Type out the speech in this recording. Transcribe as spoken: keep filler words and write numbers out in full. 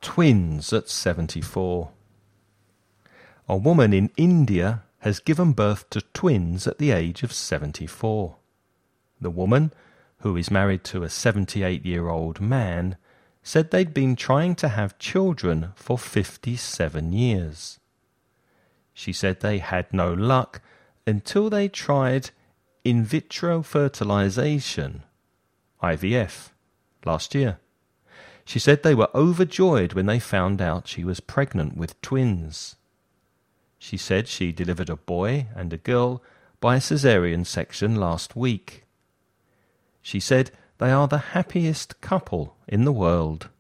Twins at seventy-four. A woman in India has given birth to twins at the age of seventy-four. The woman, who is married to a seventy-eight-year-old man, said they'd been trying to have children for fifty-seven years. She said they had no luck until they tried in vitro fertilization, I V F, last year. She said they were overjoyed when they found out she was pregnant with twins. She said she delivered a boy and a girl by a caesarean section last week. She said they are the happiest couple in the world.